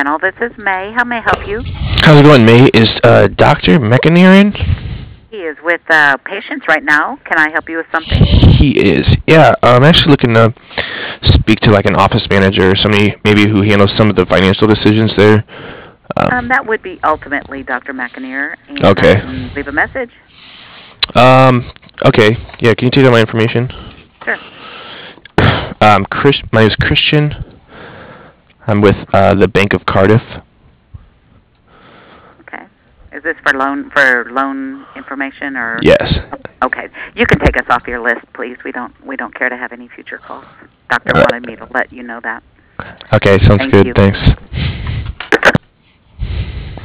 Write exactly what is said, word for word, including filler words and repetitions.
panel. This is May. How may I help you? How's it going, May? Is uh, Doctor McInerney in? He is with uh, patients right now. Can I help you with something? He is. Yeah, I'm actually looking to speak to like an office manager or somebody maybe who handles some of the financial decisions there. Um, Um, that would be ultimately Doctor McInerney. And Okay. I can leave a message. um, okay. Yeah, can you take down my information? Sure. Um, Chris, my name is Christian. I'm with uh, the Bank of Cardiff. Okay. Is this for loan for loan information or? Yes. Okay. You can take us off your list, please. We don't we don't care to have any future calls. Doctor Uh, wanted me to let you know that. Okay, sounds Thank good. you. Thanks.